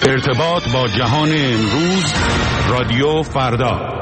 ارتباط با جهان امروز، رادیو فردا.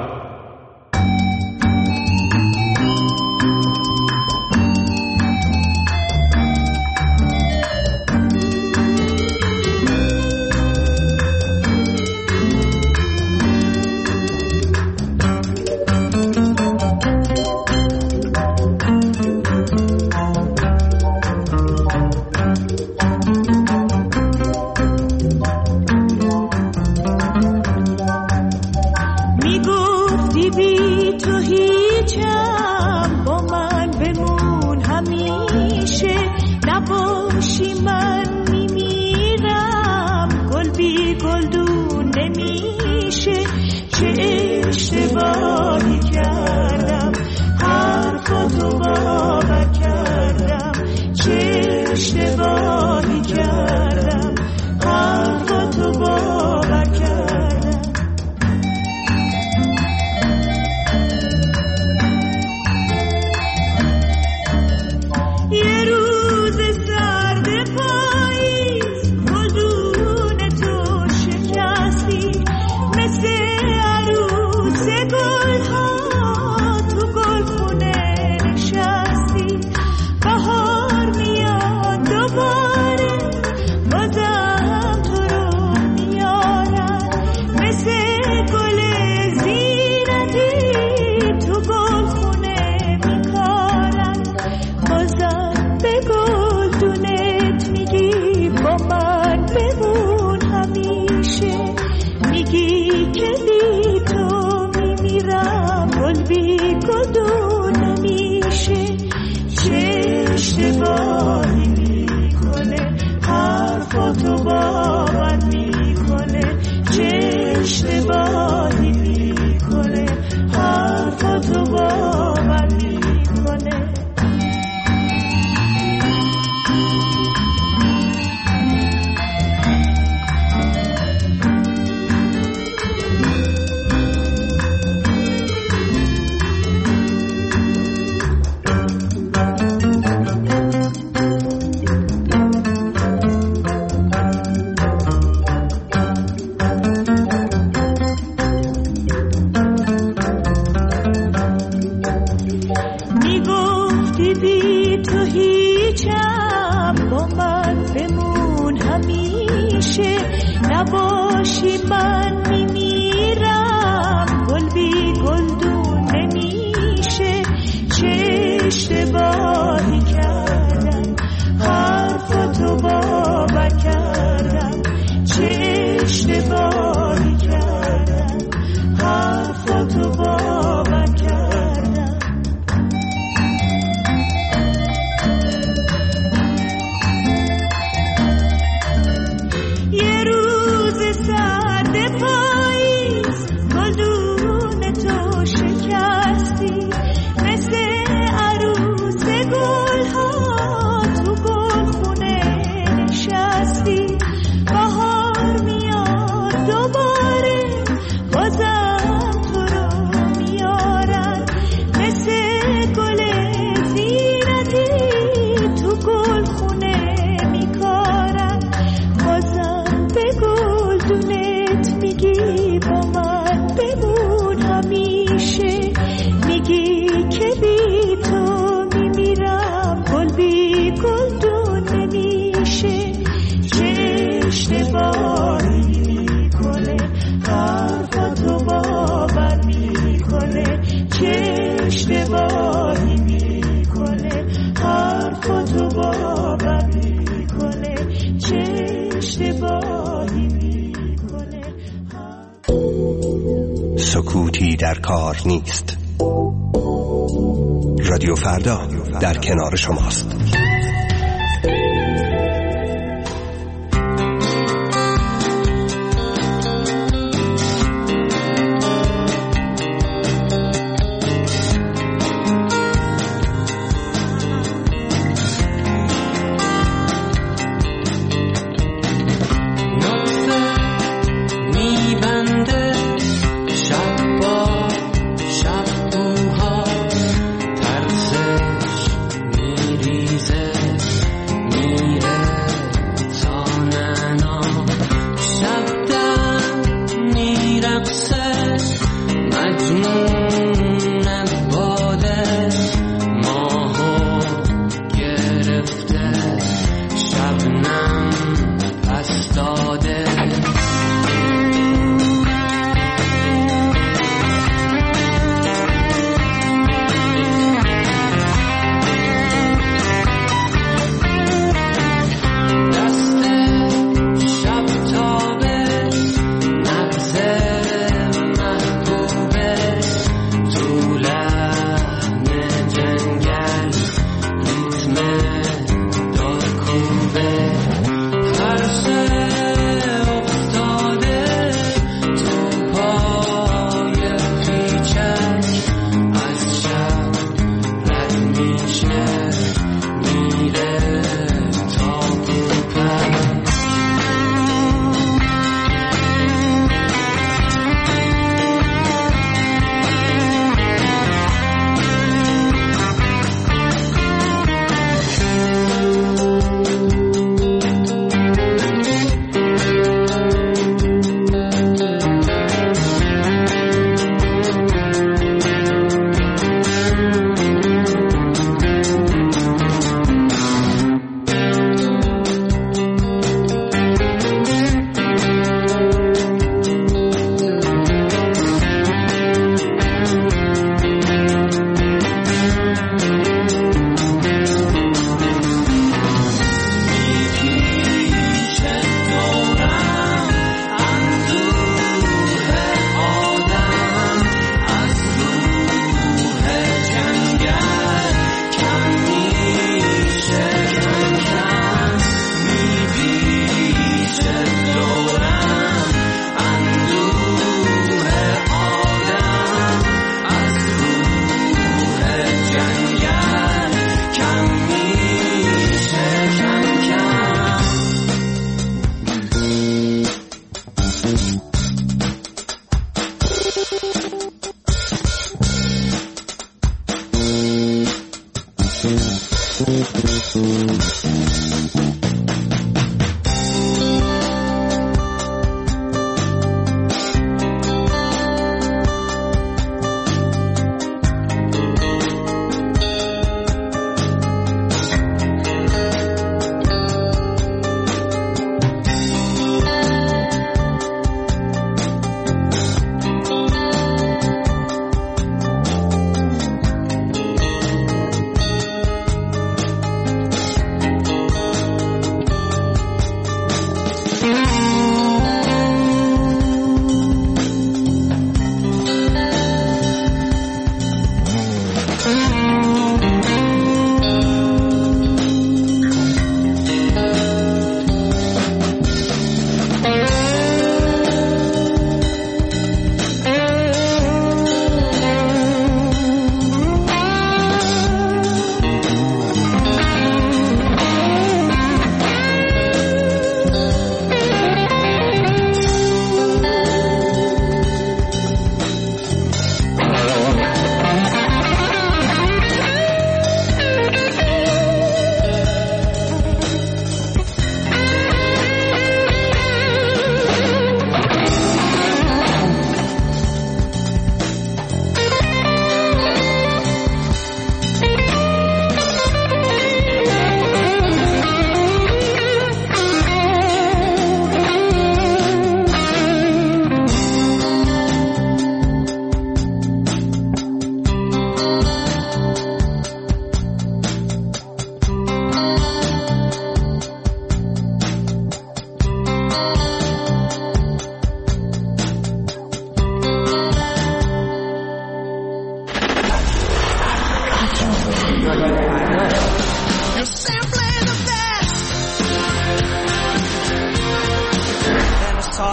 سکوتی در کار نیست. رادیو فردا در کنار شماست. شب بوها ترسش میریزه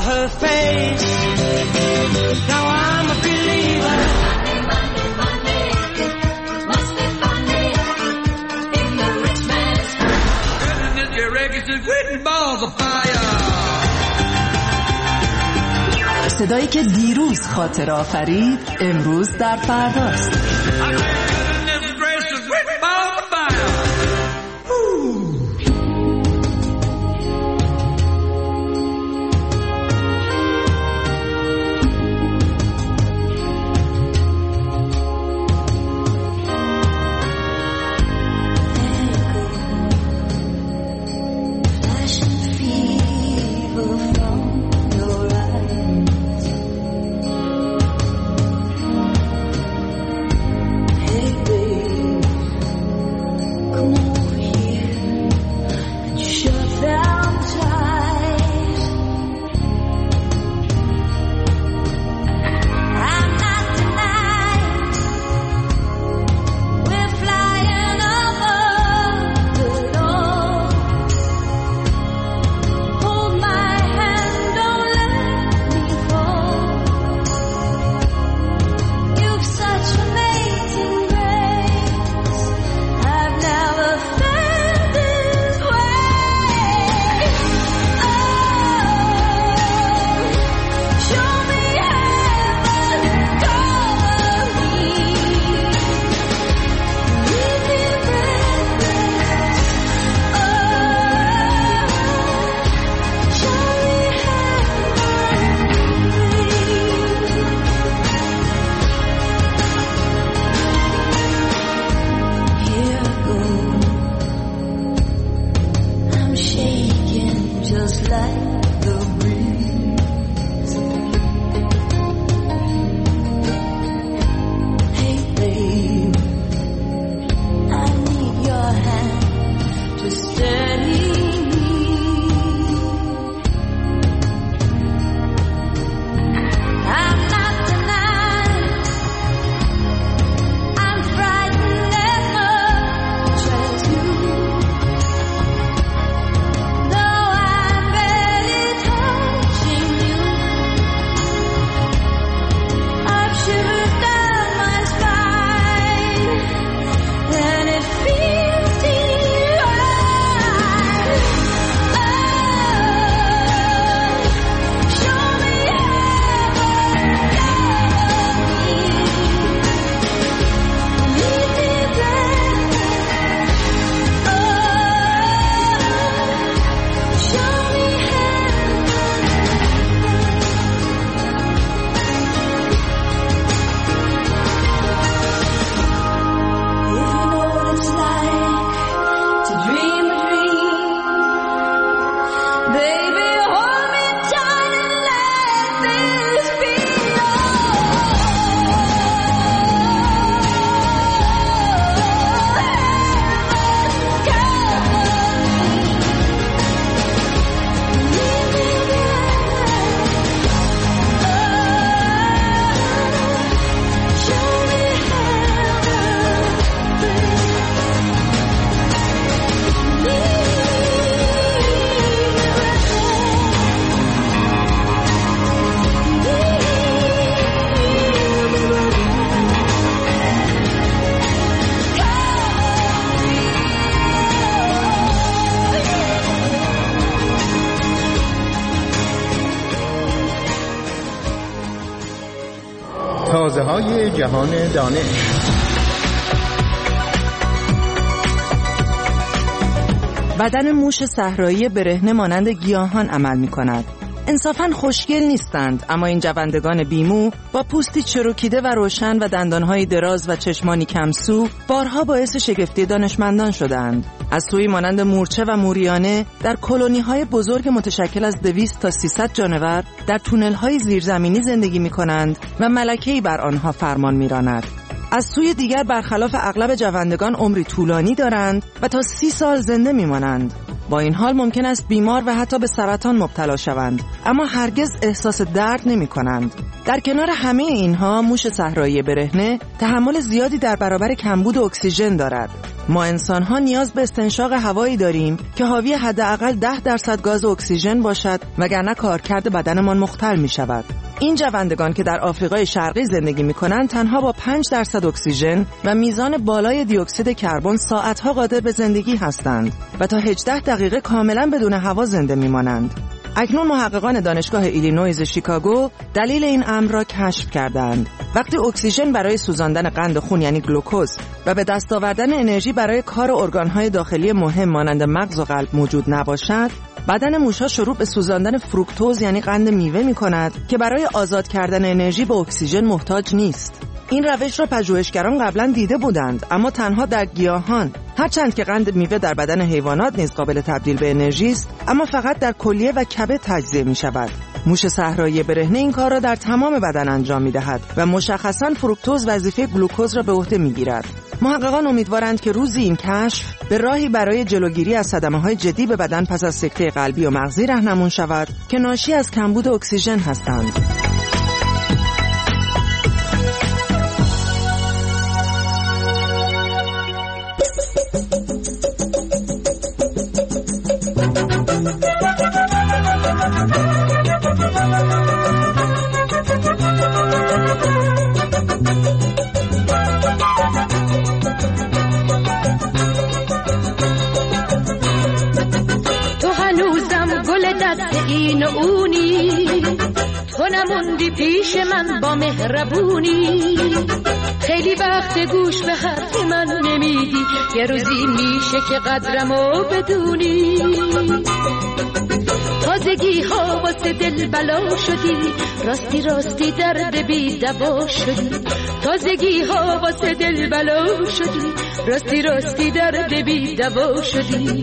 her face. Now I'm a believer. Money, it must be funny in the rich man's world. And your records are written balls of fire. صدایی که دیروز خاطر آفرید امروز در فرداست. تازه‌های جهان دانش. بدن موش صحرایی برهنه مانند گیاهان عمل می‌کند. انصافاً خوشگل نیستند، اما این جوندگان بیمو با پوستی چروکیده و روشن و دندانهای دراز و چشمانی کمسو بارها باعث شگفتی دانشمندان شدند. از سوی مانند مورچه و موریانه در کلونی‌های بزرگ متشکل از 200 تا 300 جانور در تونل‌های زیرزمینی زندگی می‌کنند و ملکه‌ای بر آنها فرمان می‌راند. از سوی دیگر برخلاف اغلب جوندگان عمری طولانی دارند و تا 30 سال زنده می‌مانند. با این حال ممکن است بیمار و حتی به سرطان مبتلا شوند، اما هرگز احساس درد نمی‌کنند. در کنار همه اینها موش صحرایی برهنه تحمل زیادی در برابر کمبود اکسیژن دارد. ما انسان‌ها نیاز به استنشاق هوایی داریم که حاوی حداقل 10% گاز اکسیژن باشد، وگرنه کارکرد بدنمان مختل می‌شود. این جوندگان که در آفریقای شرقی زندگی می‌کنند تنها با 5% اکسیژن و میزان بالای دی اکسید کربن ساعت‌ها قادر به زندگی هستند و تا 18 دقیقه کاملاً بدون هوا زنده می‌مانند. اکنون محققان دانشگاه ایلینویز شیکاگو دلیل این امر را کشف کردند. وقتی اکسیژن برای سوزاندن قند خون یعنی گلوکوز و به دست آوردن انرژی برای کار ارگان‌های داخلی مهم مانند مغز و قلب موجود نباشد، بدن موش‌ها شروع به سوزاندن فروکتوز یعنی قند میوه می‌کند که برای آزاد کردن انرژی به اکسیژن محتاج نیست. این روش را پژوهشگران قبلا دیده بودند، اما تنها در گیاهان. هرچند که قند میوه در بدن حیوانات نیز قابل تبدیل به انرژی است، اما فقط در کلیه و کبد تجزیه می‌شود. موش صحرایی برهنه این کار را در تمام بدن انجام می‌دهد و مشخصاً فروکتوز وظیفه گلوکوز را به عهده می‌گیرد. محققان امیدوارند که روزی این کشف به راهی برای جلوگیری از صدمه‌های جدی به بدن پس از سکته قلبی و مغزی راهنمون شود که ناشی از کمبود اکسیژن هستند. این اونی تو نموندی پیش من با مهربونی، خیلی وقت گوش به حرف من نمیدی، یه روزی میشه که قدرمو بدونی. تازگی ها واسه دل بلا شدی، راستی راستی درد بی دوا شدی. تازگی ها واسه دل بلا شدی، راستی راستی درد بی دوا شدی.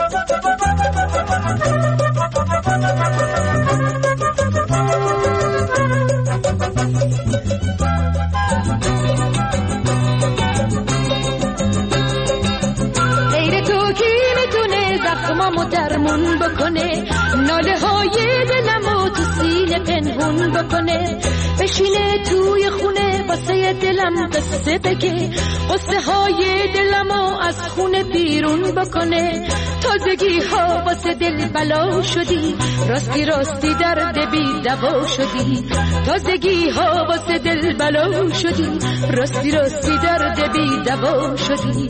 غیر تو کی میتونه زخمامو درمون بکنه، ناله های دلمو تو سینه پنهون بکنه، بشینه توی خونه واسه دلم قصه بگه، قصه های دلمو از خونه بیرون بکنه. تازگی ها واسه دل بلا شدی، راستی راستی درد بی دوا شدی. تازگی ها واسه دل بلا شدی، راستی راستی درد بی دوا شدی.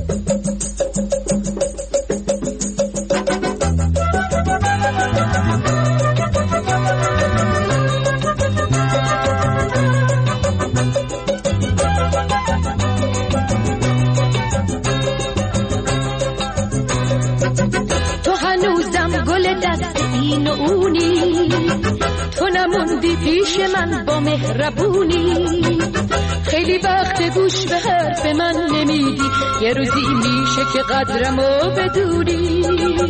تو نموندی پیش من با مهربونی، خیلی وقت گوش به حرف من نمیدی، یه روزی میشه که قدرمو بدونی.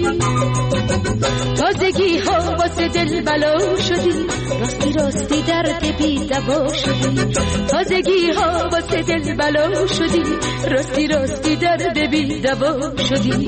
تازگی ها واسه دل بلا شدی، راستی راستی درد بی دوا شدی. تازگی ها واسه دل بلا شدی، راستی راستی درد بی دوا شدی.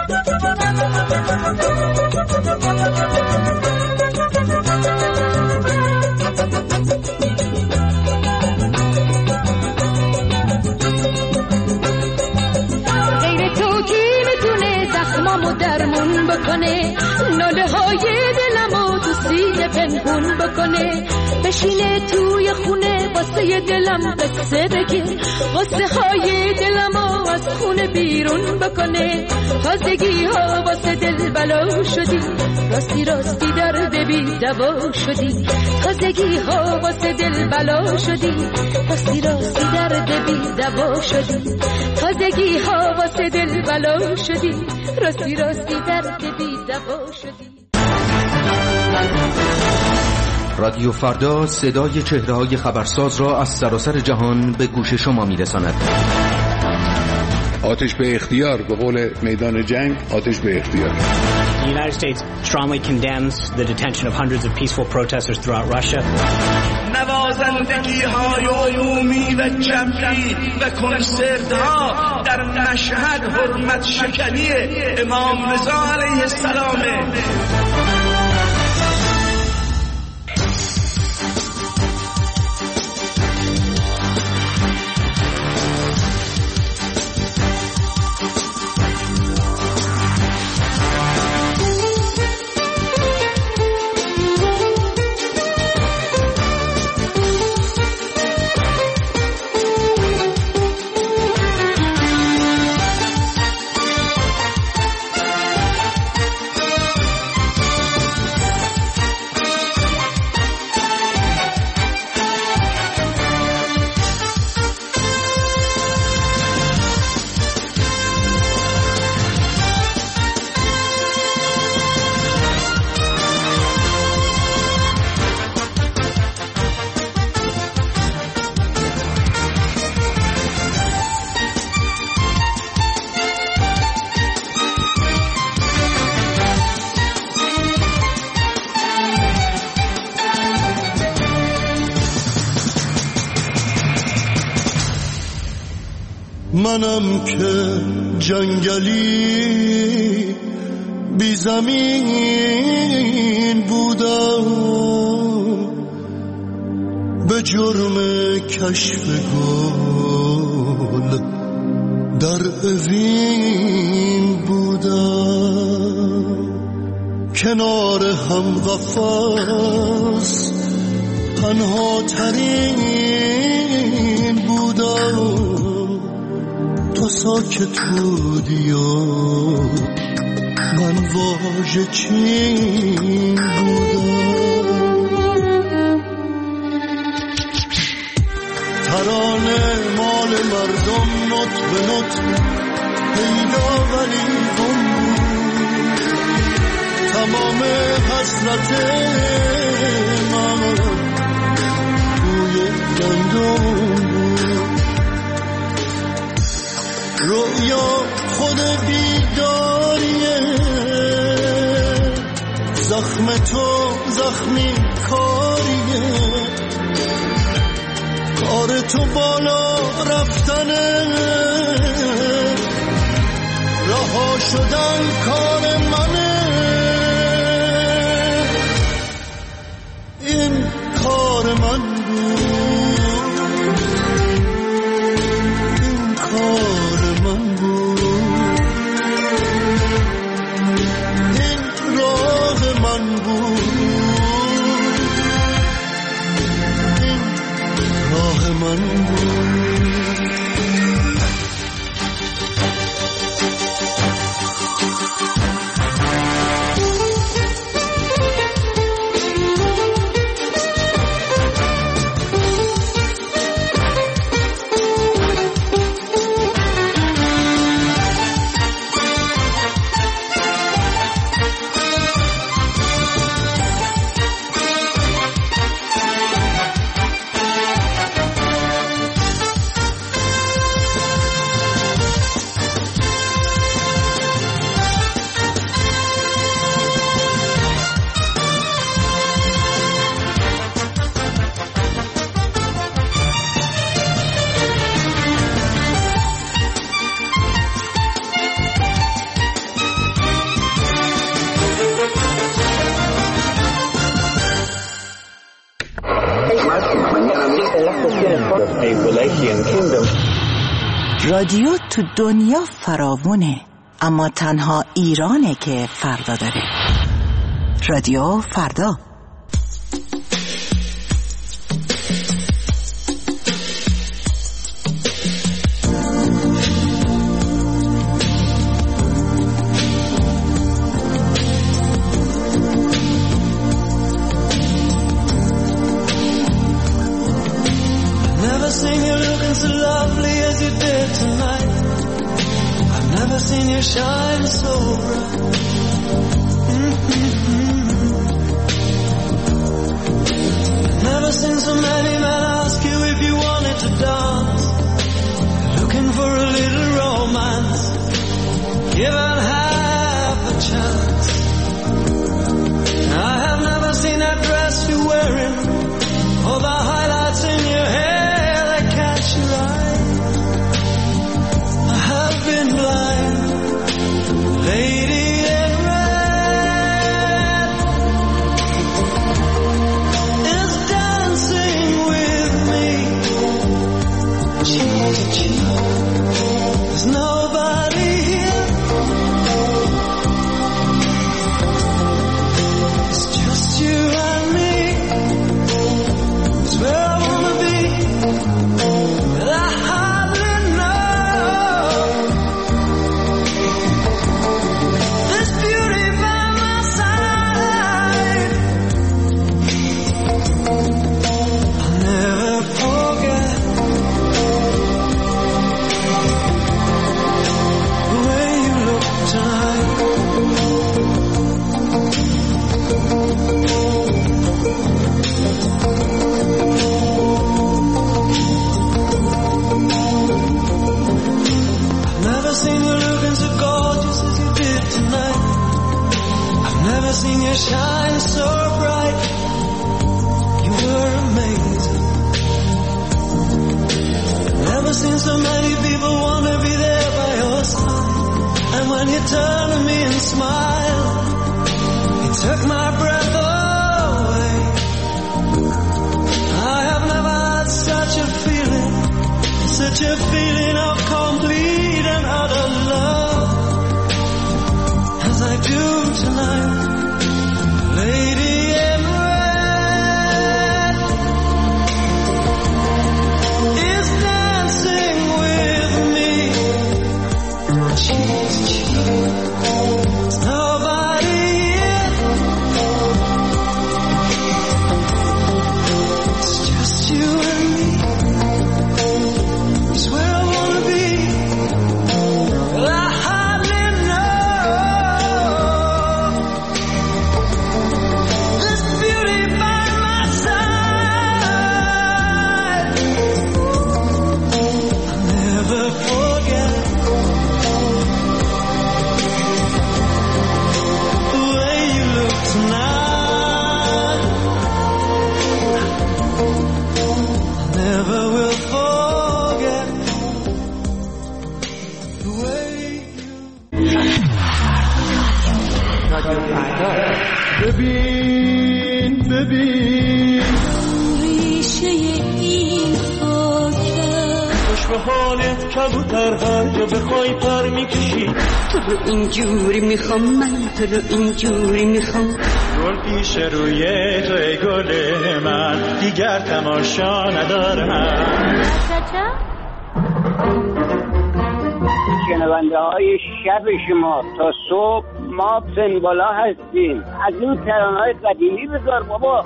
غیر تو کی میتونه زخمامو درمون بکنه، ناله های دلمو تو سینه پنهون بکنه، بشینه توی خونه واسه دلم قصه بگه، قصه های دلمو از خونه بیرون بکنه. تازگی ها واسه دل بلا شدی، راستی راستی درد بی دوا شدی. تازگی ها واسه دل بلا شدی، راستی راستی درد بی دوا شدی. تازگی ها واسه دل بلا شدی، راستی راستی درد بی دوا شدی. رادیو فردا صدای چهره‌های خبرساز را از سراسر جهان به گوش شما می‌رساند. آتش به اختیار، به قول میدان جنگ آتش به اختیار. The United States strongly condemns the detention of hundreds of peaceful protesters throughout Russia. نوازندگی های عمومی و جمعی و کنسرت‌ها در مشهد حرمت شکنی امام رضا علیه السلام. منم که جنگلی بی زمین بودم، به جرم کشف گل در اوین بودم. کنار هم قفس تنها ترین بودم، تو ساکت بودی و من واژه چین بودم. ترانه مال مردم نوت به نوت پیدا ولی گم بود، تمام حسرت من توی گندم بود. رویا خود بیداریه، زخم تو زخمی کاریه، کار تو بالا رفتنه، رها شدن کار منه. این کار من بود، این کار من بود، این راه من بود، این راه من بود. رادیو تو دنیا فراوونه، اما تنها ایرانه که فردا داره. رادیو فردا. Shine so bright. Never seen so many men ask you if you wanted to dance, looking for a little romance, given half a chance. I have never seen that dress you're wearing, or the highlights in your hair that catch your eye. I have been blind, lady in red is dancing with me, cheek to cheek. There's nobody here, it's just you and me. It's where I wanna be, but I hardly know. This beauty by my side, I'll never forget the way you look tonight. I've never seen you looking so gorgeous as you did tonight. I've never seen you shine so bright. You were amazing. Never seen so many people wonder smile, he took my breath away. I have never had such a feeling of complete and utter love as I do tonight. Lady in red is dancing with me, cheek to cheek. There's nobody here, it's just you and me. It's where I wanna be. Well, I hardly know this beauty by my side. I'll never forget the way you look tonight. I never will forget the way ببین ریشه این خاکه خوش به حالت کبوترها یا بخوای پر میکشی. تو رو اینجوری میخوام، من تو رو اینجوری میخوام. گل پیش روی تو ای گل من، دیگر تماشا ندارم. شنونده های شب شما تا صبح ما سنبالا هستیم. از این ترانه‌های قدیمی بذار بابا.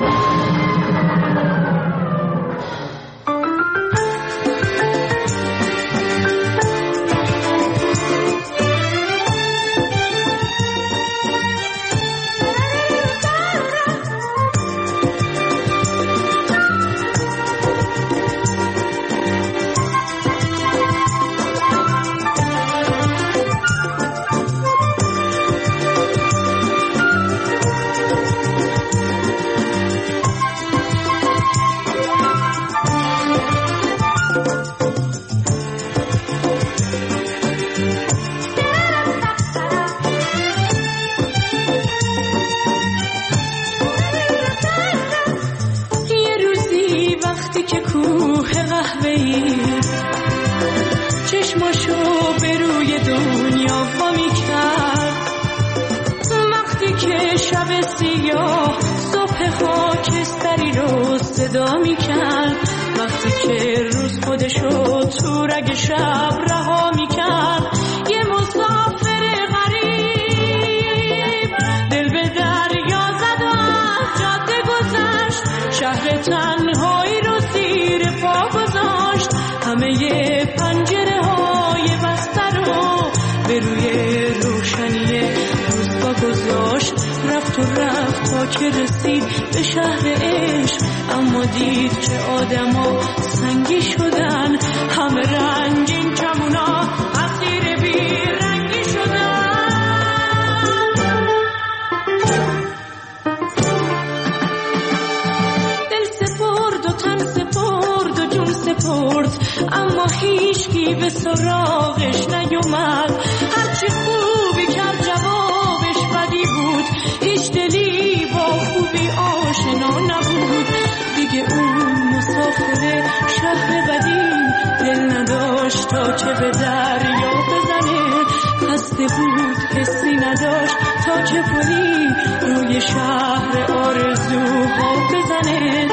صدا میکرد وقتی که روز خودشو تو رگ شب رها میکرد. یه مسافر غریب دل به دریا زد و از جاده گذشت، شهر تنهایی رو زیر پا گذاشت. همه پنجره های بسته رو به روی روشنی روزگاه گذاشت. رفت و رفت تا که رسید به شهر عشق، اما دید که آدما سنگی شدن. همه رنگین کمونا اسیر بی رنگی شدن. دل سپرد و تن سپرد و جون سپرد، اما هیچکی به سراغش نیومد. هرچی خوبی کرد جوابش بدی بود، هیچ دلی با خوبی آشنا نبود. دیگه اون مسافر شهر قدیم دل نداشت تا که به دریا بزنه. قصد بود حسی نداشت تا که پلی روی شهر آرزوها بزنه.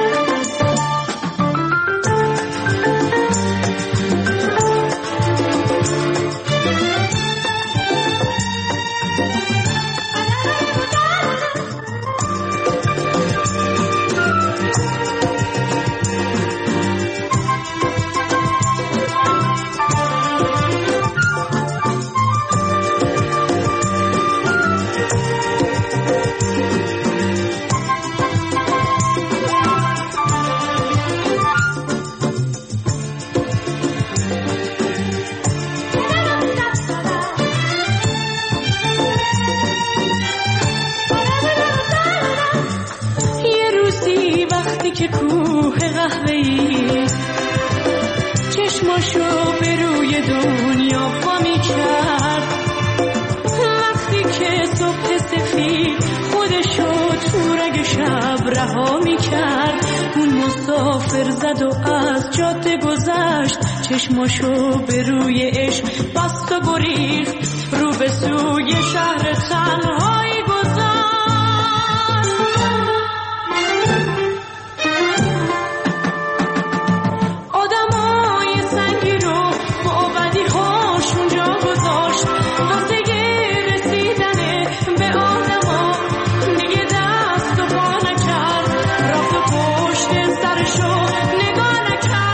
که کوه قهوه‌ای چشماشو به روی دنیا وا می‌کرد. وقتی که شب رها میکرد. اون مسافر زد و از جاده گذشت، چشماشو به روی عشق بست و گریخت، رو به سوی شهر تنهایی گذشت. آدمای سنگی رو با بدی هاش اونجا گذاشت، واسه رسیدن به آدما دیگه دست و پا نکرد، رفت و پشت سرشو نگاه نکرد.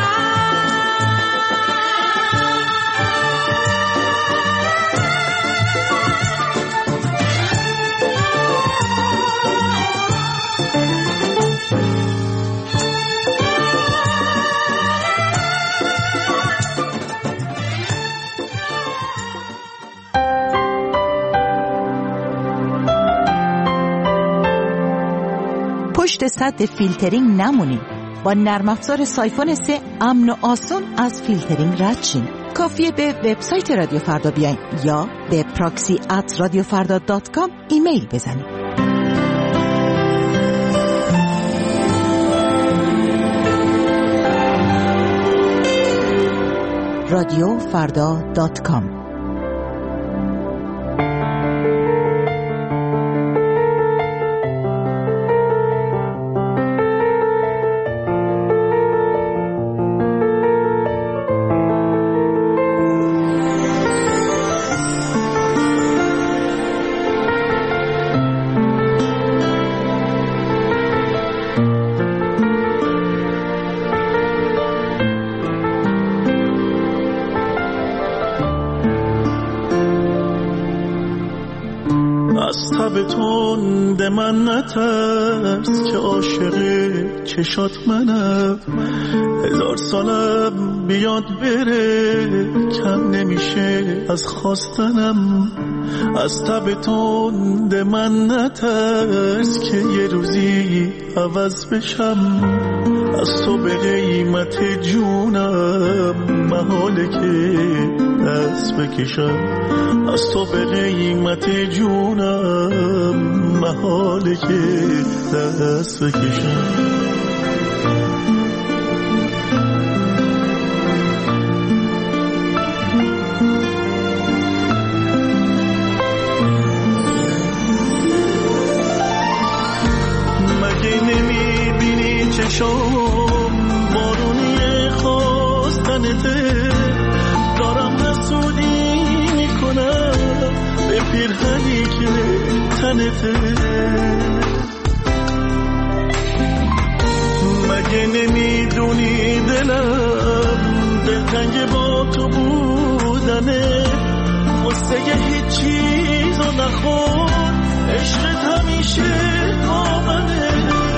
پشت سد فیلترینگ نمونین. با نرم افزار سایفون 3 امن و آسون از فیلترینگ رد شین. کافیه به وبسایت رادیو فردا بیاین یا به proxy@radiofarda.com ایمیل بزنید. radiofarda.com. از تب تند من نترس که عاشق چشات منم، 1000 سالم بیاد بره کم نمیشه از خواستنم. از تب تند من نترس که یه روزی عوض بشم، از تو به قیمت جونم محاله که دست بکشم. از تو به قیمت جونم محاله که دست بکشم. مگه نمیبینی چشام بارونی خواستنته، دارم حسودی میکنم به پیرهنی که تنته. مگه نمیدونی دلم دلتنگ با تو بودنه، واسه هیچ چیزو نخور عشقت همیشه آمنه.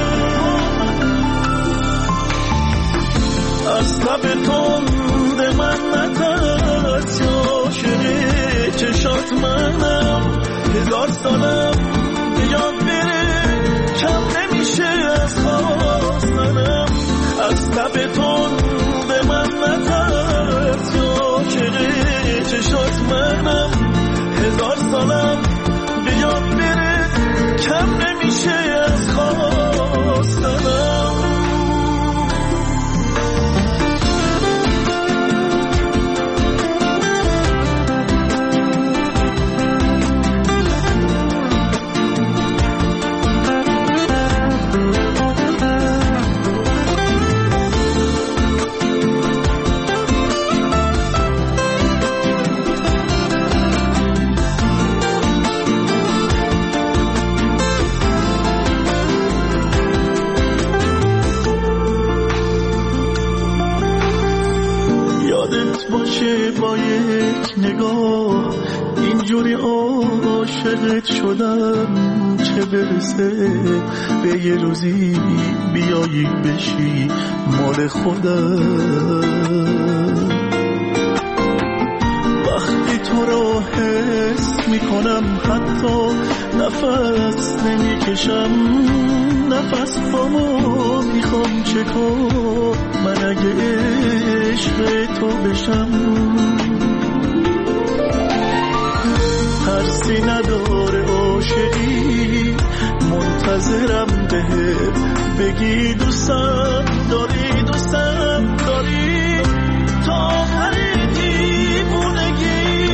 از تب تند من نترس عاشق چشات منم، 1000 سالم بیاد بره کم نمیشه از خواستنم. از تب تند من نترس عاشق چشات منم، 1000 سالم بیاد بره کم نمیشه از خواستنم. باشه با یک نگاه اینجوری عاشقت شدم، چه برسه به یه روزی بیایی بشی مال خودم. وقتی تو رو حس میکنم حتی نفس نمیکشم، نفس هامو میخوام چکار من اگه عشق تو بشم. ترسی نداره عاشقی منتظرم بهت بگی دوستم داری تا آخر دیوونگی.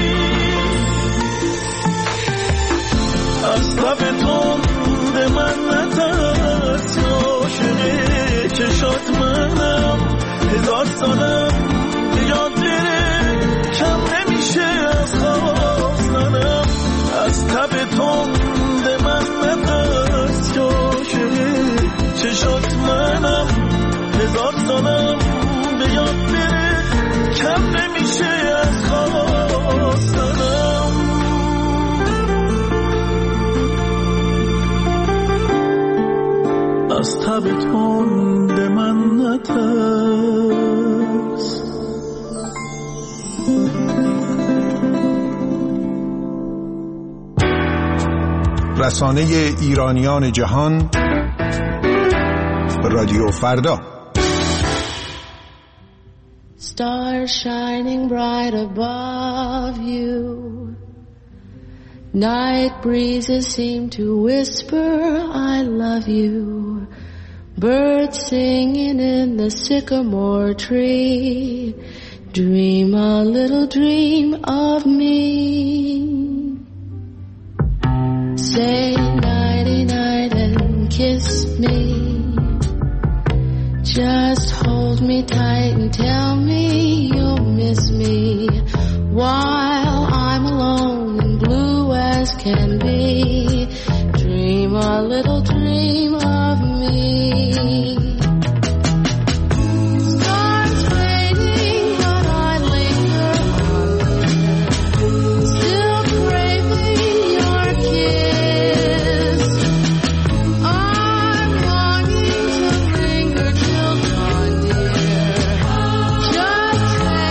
از لب تند من نترس عاشق چشات منم، 1000 سالم یاد بره کم نمیشه از خواستنم. از لب تند من نترس عاشق چشات منم، 1000 سالم به یاد بره کم نمیشه از خواستنم. از تب تند من نترس. رسانه ایرانیان جهان، رادیو فردا. Stars shining bright above you, night breezes seem to whisper I love you, birds singing in the sycamore tree, dream a little dream of me. Say nighty night and kiss me, just hold me tight and tell me you'll miss me while I'm alone and blue as can be. Dream a little dream of me. Stars fading, but I linger on here, still craving your kiss. I'm longing to linger till dawn, dear, just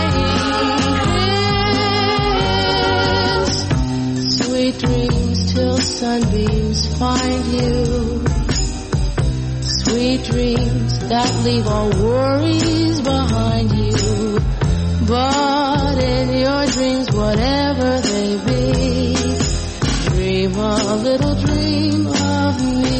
saying this. Sweet dreams till sunbeams find you, sweet dreams that leave all worries behind you. But in your dreams, whatever they be, dream a little dream of me.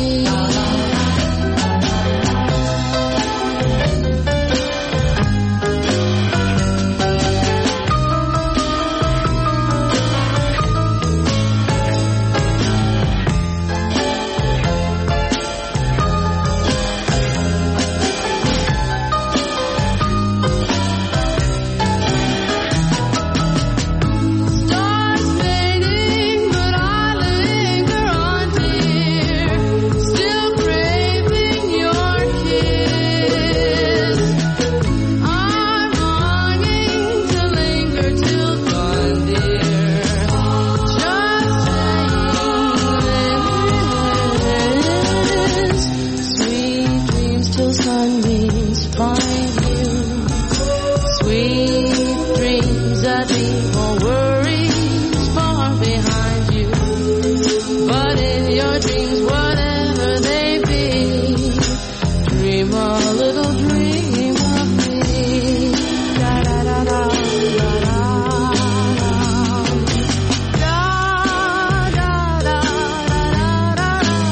Stars fading, but I linger on, dear, still craving your kiss. I'm longing to linger till dawn, dear, just saying this. Sweet dreams till sunbeams find you, sweet dreams that leave all worries far behind you. But in your dreams, whatever they be, dream a little dream of me. Da da da da da da da da da da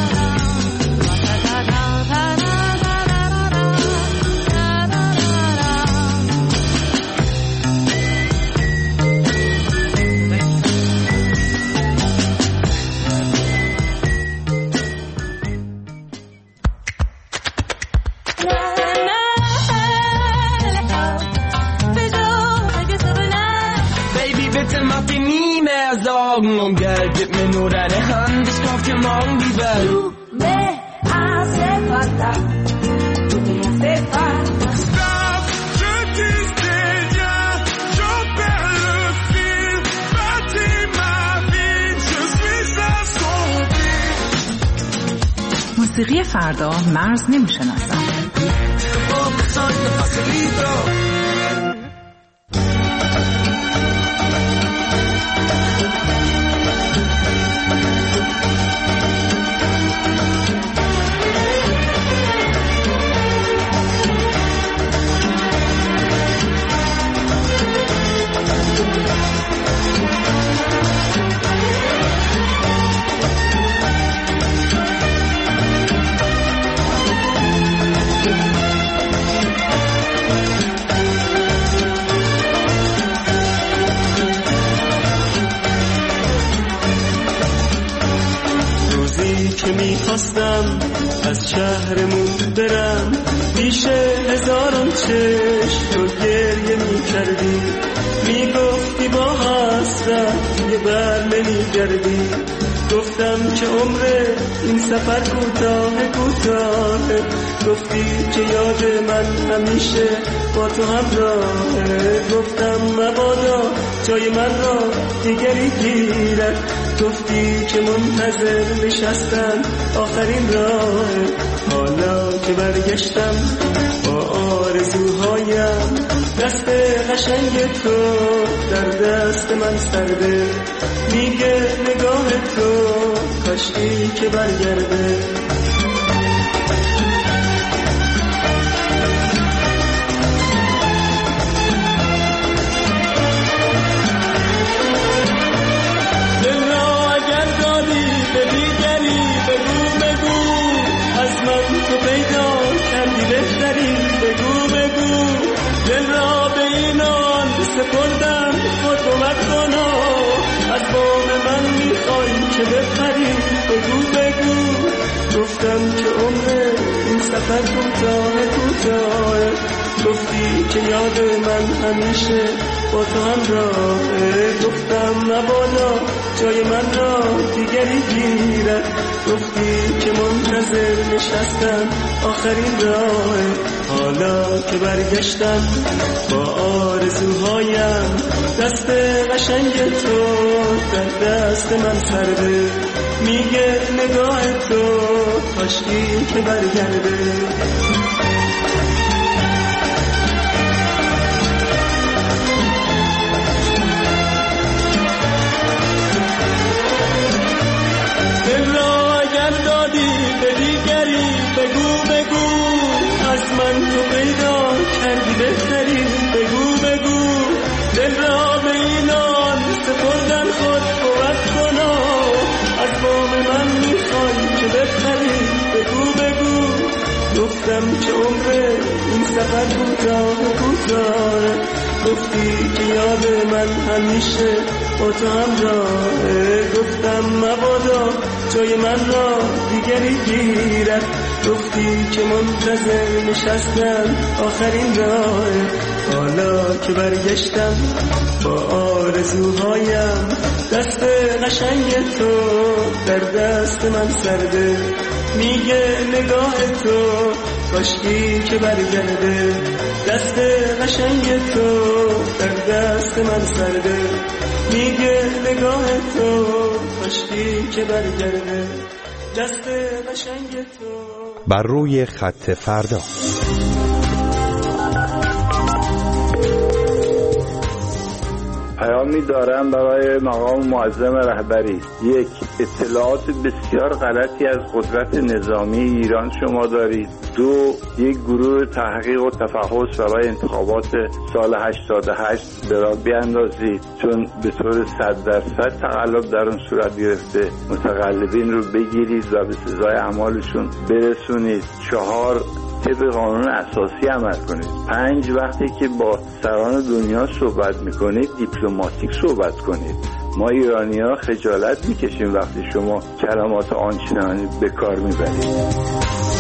Baby, bitte mach dir nie mehr Sorgen um Geld, gib mir nur deine Hand, ich kauf dir morgen die Welt. Me hace falta, tú me hace falta. Stop, je disais bien, je perds le fil, bâtis ma vie, je suis à son pied. موسیقی فردا مرز نمیشناسد. خواستم از شهرمون برم، پیش هزاران چشم رو گریه میکردی، میگفتی با حسرت دیگه بر نمیگردی. گفتم که عمر این سفر کوتاه، گفتی که یاد من همیشه با تو همراهه. گفتم مبادا جای من را دیگری گیرد، گفتی که منتظر نشستن آخرین راه. حالا که برگشتم با آرزوهایم، دست قشنگ تو در دست من سرده، میگه نگاه تو کاشکی که برگرده. دل را اگر دادی به دیگری بگو، از من تو پیدا کردی بهتری بگو. دل را به اینان سپردم خود کمک کنا، از بام من میخوای که بپری بگو. گفتم که عمر این سفر کوتاه، گفتی که یاد من همیشه با تو همراهه. گفتم مبادا جای من را دیگری گیرد، گفتی که منتظر نشستم آخرین راه. حالا که برگشتم با آرزوهایم، دست قشنگ تو در دست من سرده، میگه نگاه تو کاشکی که برگرده. دل را اگر دادی به دیگری بگو، از من تو پیدا کردی بهتری بگو. دل را به اینان سپردن خود بود کنا، از بام من میخوای که بپری بگو. گفتم که عمر این سفر کوتاه، گفتی که یاد من همیشه با تو همراهه. گفتم مبادا جای من را دیگری گیرد، گفتی که منتظر نشستم آخرین راه. حالا که برگشتم با آرزوهایم، دست قشنگ تو در دست من سرده، میگه نگاه تو کاشکی که برگرده. دست قشنگ تو در دست من سرده، میگه نگاه تو کاشکی که برگرده. دست قشنگ تو. بر روی خط فردا. پیامی دارم برای مقام معظم رهبری. 1. اطلاعات بسیار غلطی از قدرت نظامی ایران شما دارید. 2. یک گروه تحقیق و تفحص برای انتخابات سال 88 به راه بیاندازید، چون به طور 100% تقلب در اون صورت گرفته. متقلبین رو بگیرید و به سزای اعمالشون برسونید. 4. طبق قانون اساسی عمل کنید. 5. وقتی که با سران دنیا صحبت میکنید دیپلماتیک صحبت کنید. ما ایرانی‌ها خجالت میکشیم وقتی شما کلمات آنچنانی به کار میبرید.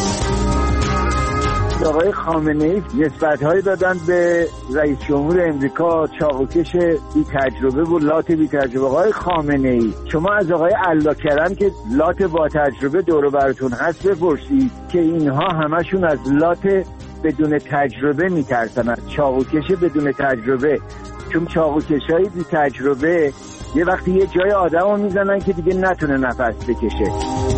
آقای خامنه‌ای نسبت‌هایی دادن به رئیس جمهور امریکا، چاقوکش بی تجربه و لات بی تجربه. آقای خامنه‌ای شما از آقای علاکرم که لات با تجربه دور و براتون هست بپرسید که اینها همشون از لات بدون تجربه میترسن، از چاقوکش بدون تجربه. چون چاقوکش‌های بی تجربه یه وقتی یه جای آدمو میزنن که دیگه نتونه نفس بکشه.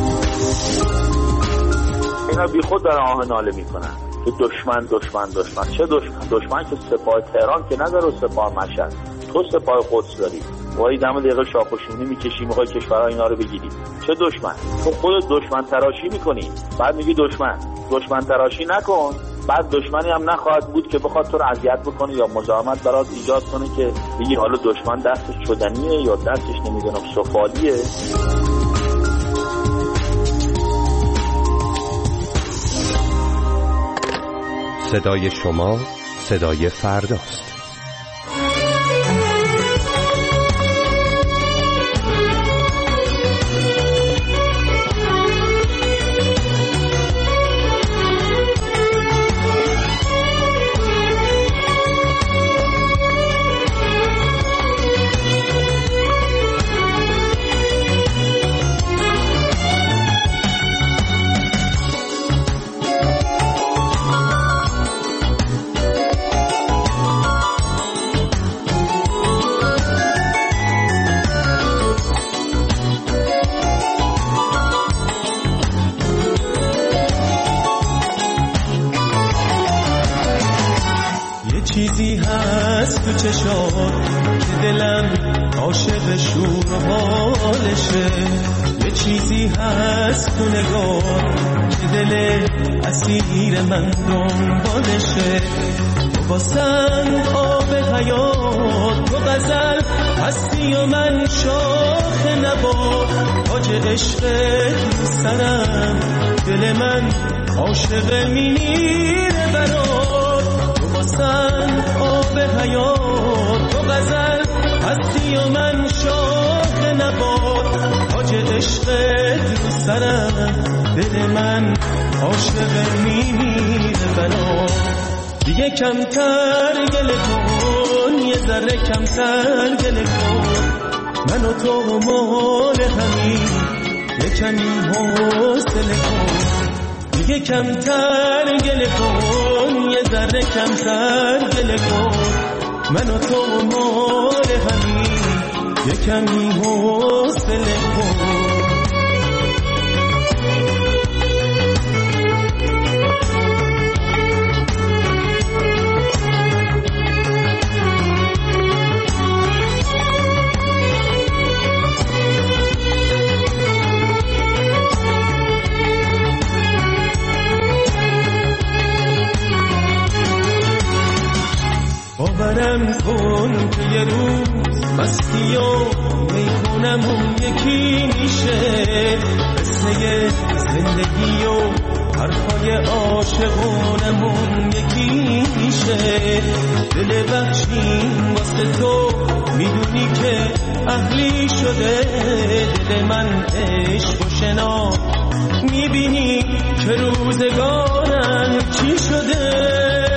اینا بی خود دارن آه ناله میکنن که دشمن. چه دشمن که سپاه تهران که نداره، سپاه مشهد. تو سپاه قدس داری، وای دم دقیقه شاخوشونی میکشی میخوای کشورها اینا رو بگیری. چه دشمن؟ تو خودت دشمن تراشی میکنی، بعد میگی دشمن تراشی نکن. بعد دشمنی هم نخواهد بود که بخواد تو رو اذیت بکنه یا مزاحمت برات ایجاد کنه که بگی حالا دشمن دستش شدنیه یا دستش نمیدونم سفالیه. صدای شما صدای فرداست. هست تو چشات که دلم عاشق شور و حالشه، یه چیزی هست تو نگاه که دل اسیر من دنبالشه. تو واسم آب حیات، تو غزل هستی و من شاخ نبات، تاج عشق رو سرم، دل من عاشق میمیره برات. تو واسم آب حیات، تو غزل هستی و من شاخ نبات، تاج عشق رو سرم، دل من عاشق میمیره برات. دیگه کمتر گله کن، یه ذره کمتر گله کن، من و تو مال همین، یه کمی حوصله کن. دیگه کمتر گله کن، یه ذره کمتر گله کن، من و تو مال همین، یه کمی حوصله کن. باورم کن که یه روز مستی و میخونمون یکی میشه، قصه زندگی و حرفای عاشقونمون یکی میشه. دل بخشیم واسه تو، میدونی که اهلی شده دل من عشق و شنا، میبینی که روزگارم چی شده.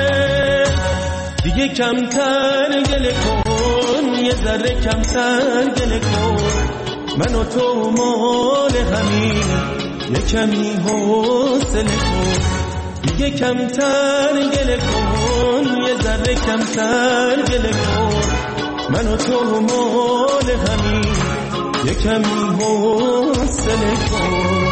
دیگه کمتر گله کن، یه ذره کمتر گله کن، من و تو مال همین، یه کمی حوصله کن. دیگه کمتر گله کن، یه ذره کمتر گله کن، من و تو مال همین، یه کمی حوصله کن.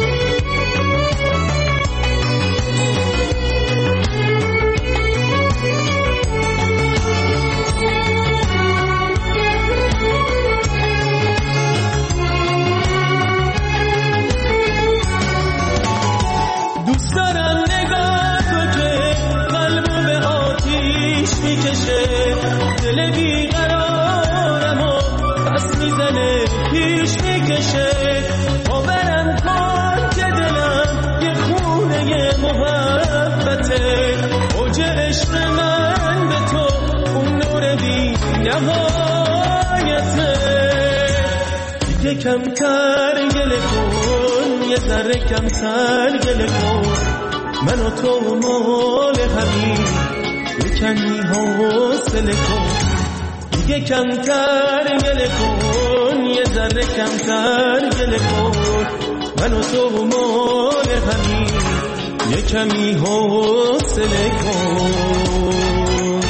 دل بیقرارم و پس میزنه پیش میکشه، باورم کن که دلم یه خونه محبته، اوج عشق من به تو اون نور بی نهایته. دیگه کمتر گله کن، یه ذره کمتر گله کن، من و تو مال همین، یه کمی حوصله کن. دیگه کمتر گله کن، یه ذره کمتر گله کن، من و تو مال همین، یه کمی حوصله کن.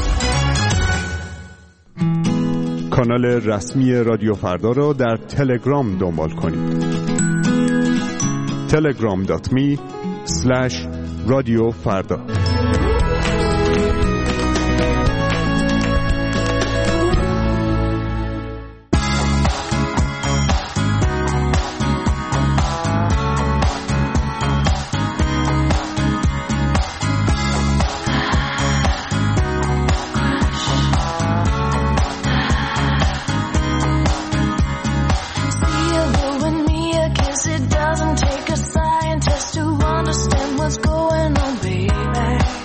کانال رسمی رادیو فردا را در تلگرام دنبال کنید. telegram.me/رادیو فردا. Doesn't take a scientist to understand what's going on, baby.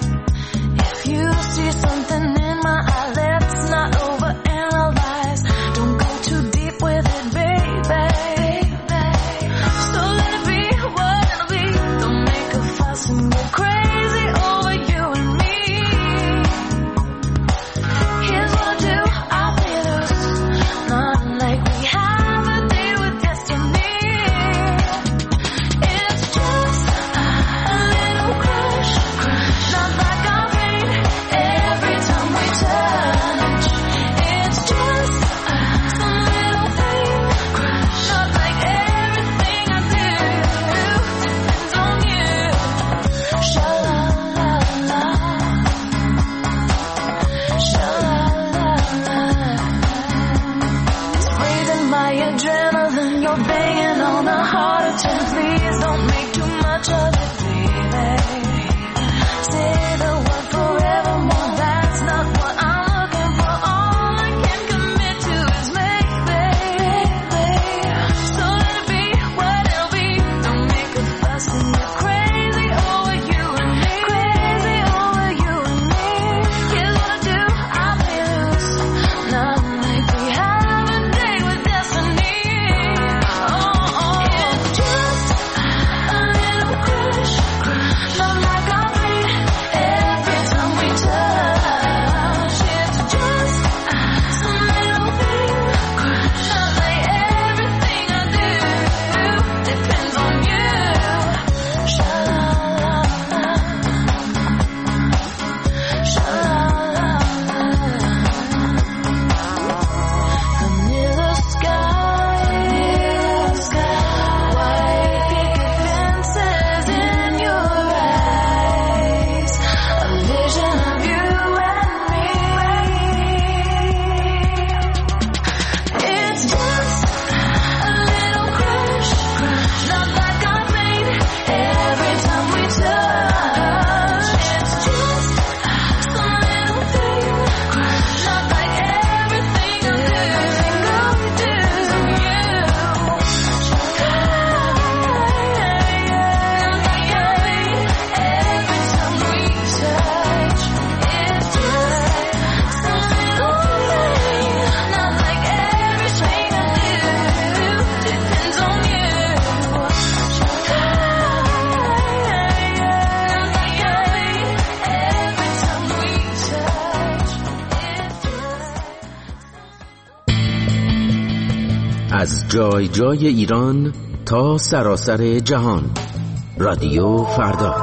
از جای جای ایران تا سراسر جهان. رادیو فردا.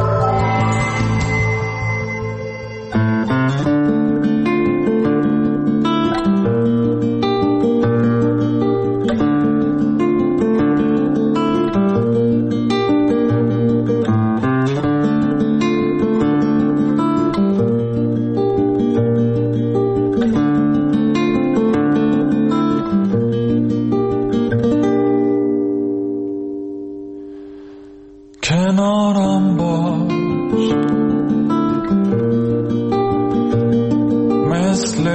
کنارم باش مثل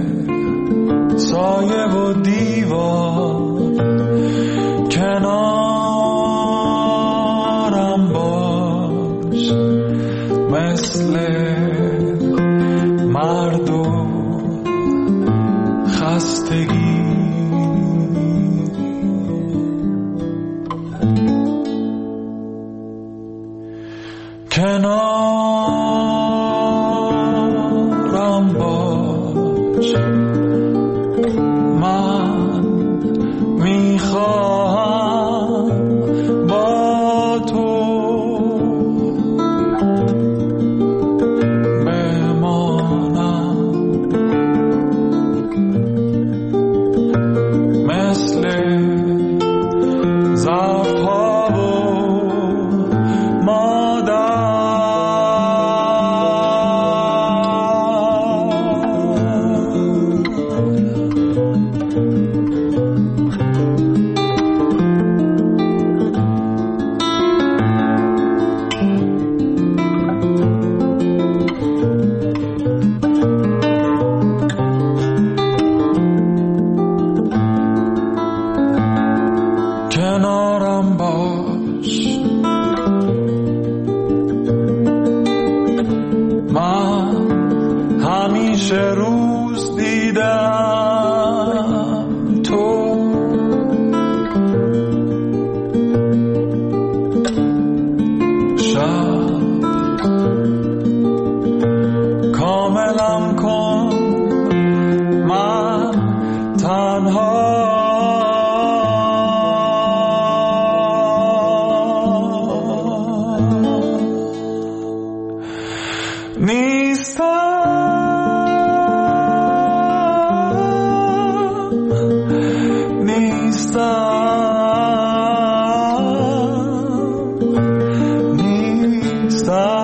سایه و دیوار، کنارم باش مثل مرد و خستگی. کنارم باش، من میخواهم با تو بمانم، مثل ظرف‌ها و مادر. کنارم باش، من همیشه روز دیدم تو، شب کاملم کن، من تنها نیستم.